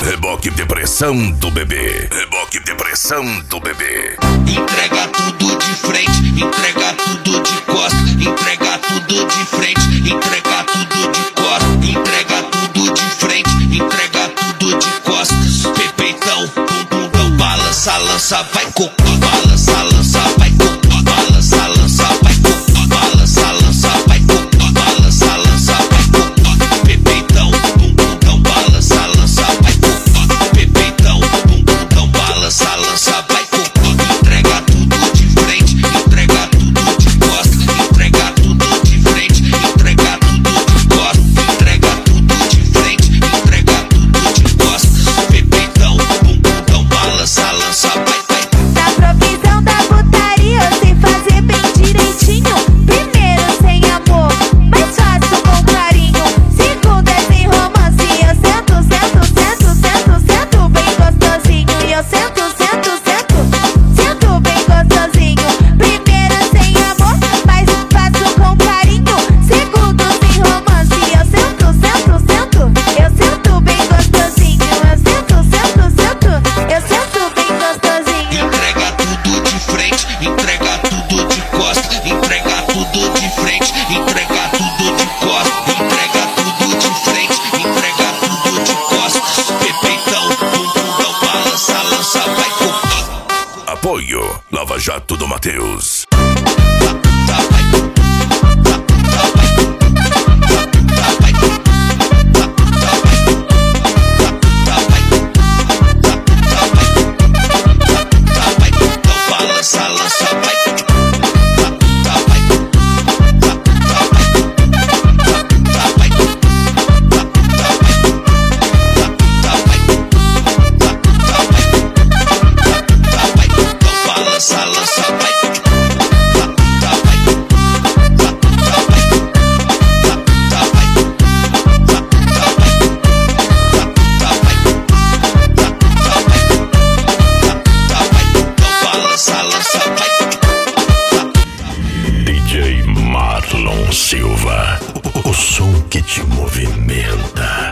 Reboque depressão do bebê. Reboque depressão do bebê. Entrega tudo de frente, entrega tudo de costa, entrega tudo de frente, entrega tudo de costa, entrega tudo de frente, entrega tudo de costas. Pepeitão, bum bum bum, balança, lança, vai cocô, balança, lança, vai cocô, balança, lança, vai cocô, balança, lança, vai cocô, balança, lança, vai cocô. Pepeitão, bum bum bum, balança, lança, vai cocô. Pepeitão, bum bum bum, balança, lança, vai cocô. Entrega tudo de frente, entrega tudo de costa, entrega tudo de frente, entrega tudo de costa, entrega tudo de frente, entrega tudo de costa. Pepeitão, bum bum bum, balança, lança, vai. Na provisão da putaria eu sei fazer bem direitinho. Primeiro sem amor, mas faço com carinho. Segundo é sem romance, eu sento, sento, sento, sento, sento bem gostosinho. E eu sento, sento, sento, sento bem gostosinho. Primeiro sem amor, mas faço com carinho. Segundo sem romance, eu sento, sento, sento, eu sento bem gostosinho. Eu sento, sento, sento, eu sento bem gostosinho. Entrega tudo de frente, entrega tudo de costa, entrega tudo de frente, entrega tudo de costa, entrega tudo de frente, entrega tudo de costa. Pepeitão, bum bum bum, balança, lança, vai cocô. Apoio Lava Jato do Matheus. Balança, lança, vai. Balança, lança, vai. Balança, lança, vai. DJ Marlon Silva. O som que te movimenta.